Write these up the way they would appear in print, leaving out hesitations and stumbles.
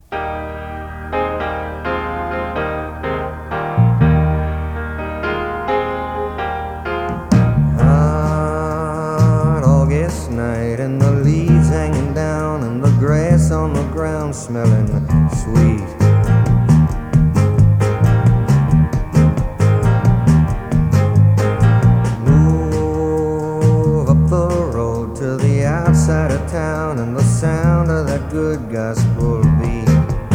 Hot August night and the leaves hanging down and the grass on the ground smelling sweet. Move up the road to the outside of town and the sound of that good gospel beat.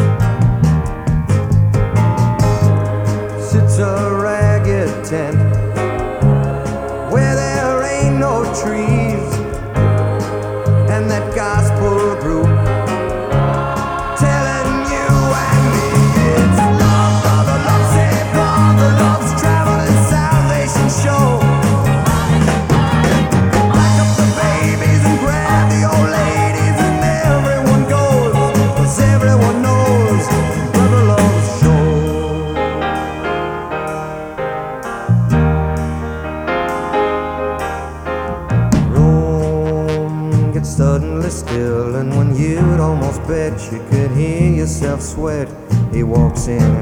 Sits a ragged tent where there ain't no trees, and that gospel group telling you and me it's love, brother, love, save brother, love's traveling salvation show. Pack up the babies and grab the old ladies and everyone goes, 'cause everyone knows Brother Love's show. Suddenly still, and when you'd almost bet you could hear yourself sweat, he walks in.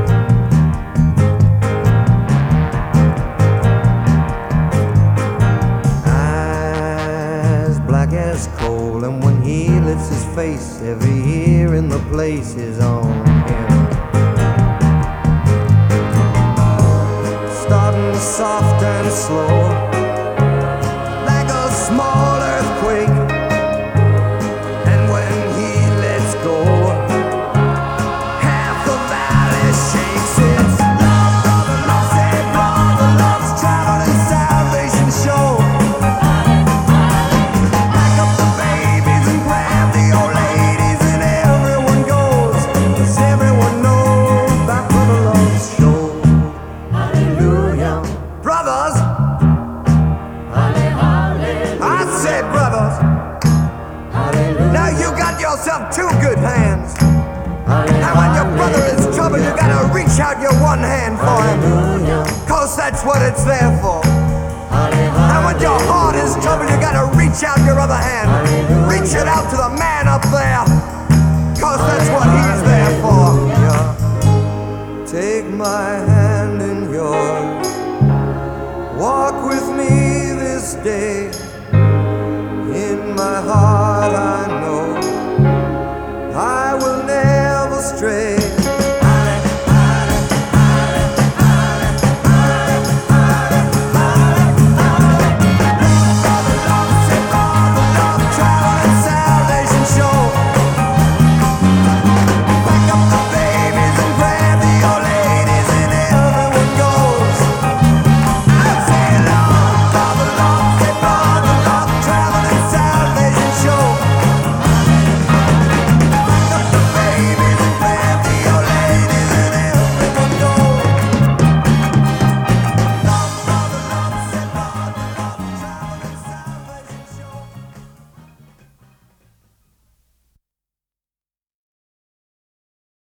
Eyes black as coal, and when he lifts his face, every ear in the place is on him. Starting soft and slow, like a small earthquake. Yourself two good hands. And when your brother is in trouble, you gotta reach out your one hand for him, 'cause that's what it's there for. And when your heart is in trouble, you gotta reach out your other hand. Reach it out to the man up there.